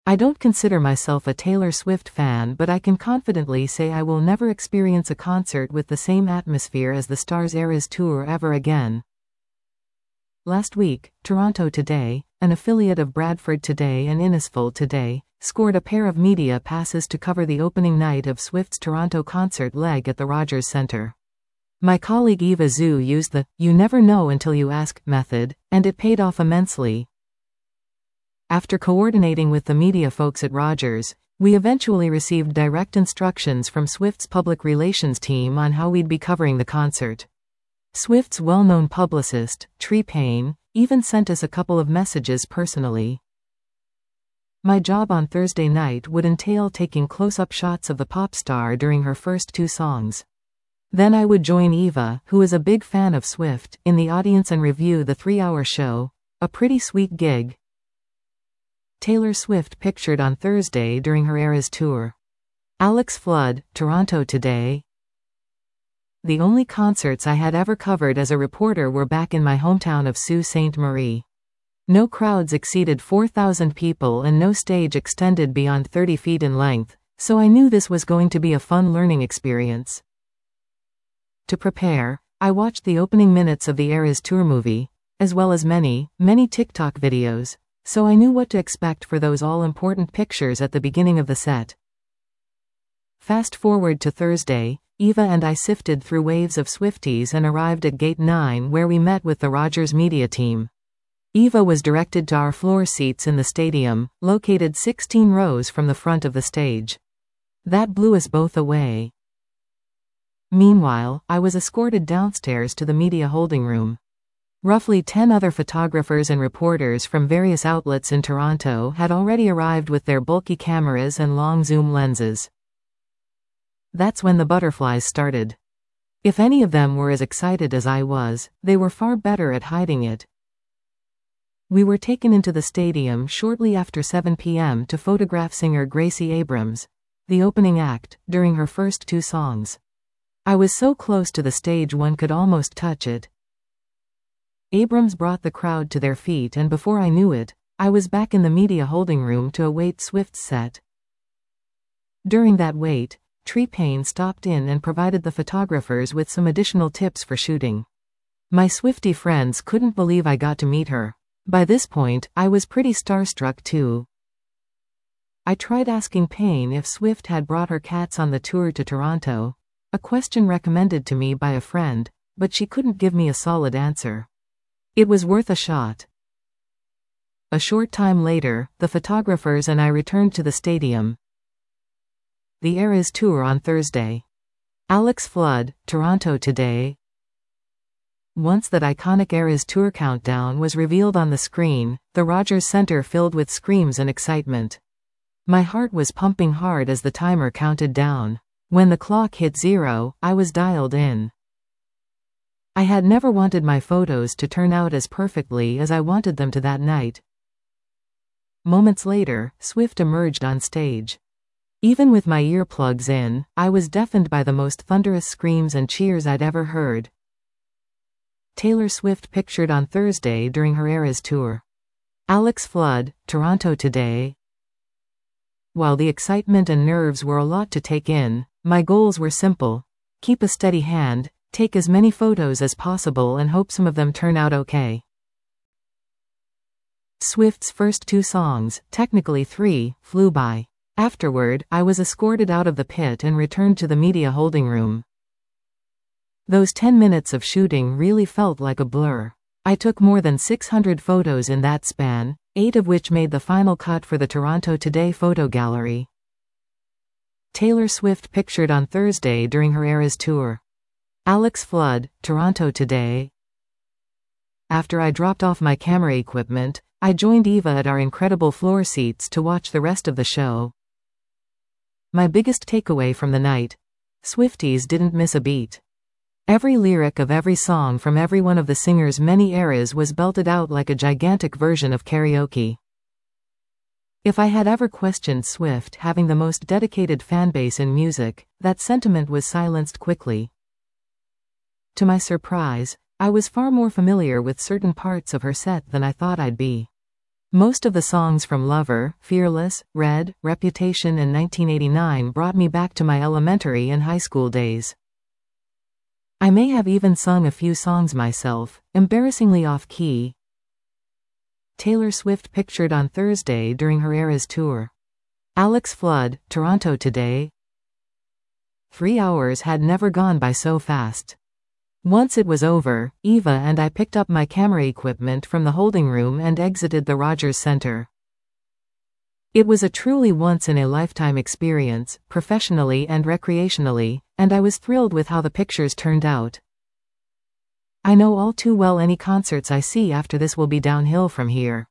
I don't consider myself a Taylor Swift fan, but I can confidently say I will never experience a concert with the same atmosphere as the Stars Eras Tour ever again. Last week, Toronto Today, an affiliate of Bradford Today and Innisfil Today, scored a pair of media passes to cover the opening night of Swift's Toronto concert leg at the Rogers Centre. My colleague Eva Zhu used the "you never know until you ask" method, and it paid off immensely. After coordinating with the media folks at Rogers, we eventually received direct instructions from Swift's public relations team on how we'd be covering the concert. Swift's well-known publicist, Tree Payne, even sent us a couple of messages personally. My job on Thursday night would entail taking close-up shots of the pop star during her first two songs. Then I would join Eva, who is a big fan of Swift, in the audience and review the 3-hour show. A pretty sweet gig. Taylor Swift pictured on Thursday during her Eras tour. Alex Flood, Toronto Today. The only concerts I had ever covered as a reporter were back in my hometown of Sault Ste. Marie. No crowds exceeded 4,000 people and no stage extended beyond 30 feet in length, so I knew this was going to be a fun learning experience. To prepare, I watched the opening minutes of the Eras Tour movie, as well as many TikTok videos, so I knew what to expect for those all-important pictures at the beginning of the set. Fast forward to Thursday, Eva and I sifted through waves of Swifties and arrived at Gate 9 where we met with the Rogers media team. Eva was directed to our floor seats in the stadium, located 16 rows from the front of the stage. That blew us both away. Meanwhile, I was escorted downstairs to the media holding room. Roughly 10 other photographers and reporters from various outlets in Toronto had already arrived with their bulky cameras and long zoom lenses. That's when the butterflies started. If any of them were as excited as I was, they were far better at hiding it. We were taken into the stadium shortly after 7 p.m. to photograph singer Gracie Abrams, the opening act, during her first two songs. I was so close to the stage one could almost touch it. Abrams brought the crowd to their feet and before I knew it, I was back in the media holding room to await Swift's set. During that wait, Tree Payne stopped in and provided the photographers with some additional tips for shooting. My Swiftie friends couldn't believe I got to meet her. By this point, I was pretty starstruck too. I tried asking Payne if Swift had brought her cats on the tour to Toronto, a question recommended to me by a friend, but she couldn't give me a solid answer. It was worth a shot. A short time later, the photographers and I returned to the stadium. The Eras Tour on Thursday. Alex Flood, Toronto Today. Once that iconic Eras Tour countdown was revealed on the screen, the Rogers Centre filled with screams and excitement. My heart was pumping hard as the timer counted down. When the clock hit 0, I was dialed in. I had never wanted my photos to turn out as perfectly as I wanted them to that night. Moments later, Swift emerged on stage. Even with my earplugs in, I was deafened by the most thunderous screams and cheers I'd ever heard. Taylor Swift pictured on Thursday during her Eras tour. Alex Flood, Toronto Today. While the excitement and nerves were a lot to take in, my goals were simple. Keep a steady hand, take as many photos as possible and hope some of them turn out okay. Swift's first two songs, technically 3, flew by. Afterward, I was escorted out of the pit and returned to the media holding room. Those 10 minutes of shooting really felt like a blur. I took more than 600 photos in that span, 8 of which made the final cut for the Toronto Today photo gallery. Taylor Swift pictured on Thursday during her Eras tour. Alex Flood, Toronto Today. After I dropped off my camera equipment, I joined Eva at our incredible floor seats to watch the rest of the show. My biggest takeaway from the night: Swifties didn't miss a beat. Every lyric of every song from every one of the singer's many eras was belted out like a gigantic version of karaoke. If I had ever questioned Swift having the most dedicated fanbase in music, that sentiment was silenced quickly. To my surprise, I was far more familiar with certain parts of her set than I thought I'd be. Most of the songs from Lover, Fearless, Red, Reputation and 1989 brought me back to my elementary and high school days. I may have even sung a few songs myself, embarrassingly off-key. Taylor Swift pictured on Thursday during her Eras tour. Alex Flood, Toronto today. 3 hours had never gone by so fast. Once it was over, Eva and I picked up my camera equipment from the holding room and exited the Rogers Centre. It was a truly once-in-a-lifetime experience, professionally and recreationally, and I was thrilled with how the pictures turned out. I know all too well any concerts I see after this will be downhill from here.